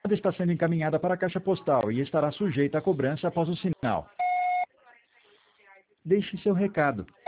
está sendo encaminhada para a caixa postal e estará sujeita à cobrança após o sinal. Deixe seu recado.